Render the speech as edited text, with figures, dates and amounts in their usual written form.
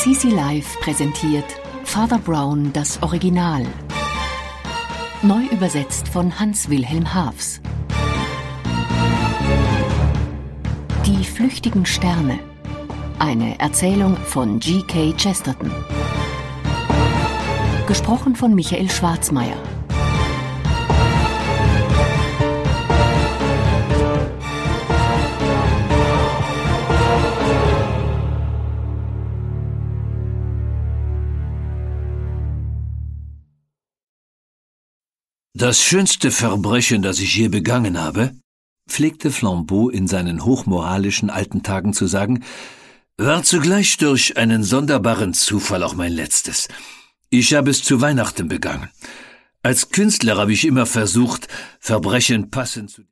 CC Live präsentiert Father Brown das Original. Neu übersetzt von Hans-Wilhelm Haafs. Die flüchtigen Sterne. Eine Erzählung von G.K. Chesterton. Gesprochen von Michael Schwarzmayr. Das schönste Verbrechen, das ich je begangen habe, pflegte Flambeau in seinen hochmoralischen alten Tagen zu sagen, war zugleich durch einen sonderbaren Zufall auch mein letztes. Ich habe es zu Weihnachten begangen. Als Künstler habe ich immer versucht, Verbrechen passend zu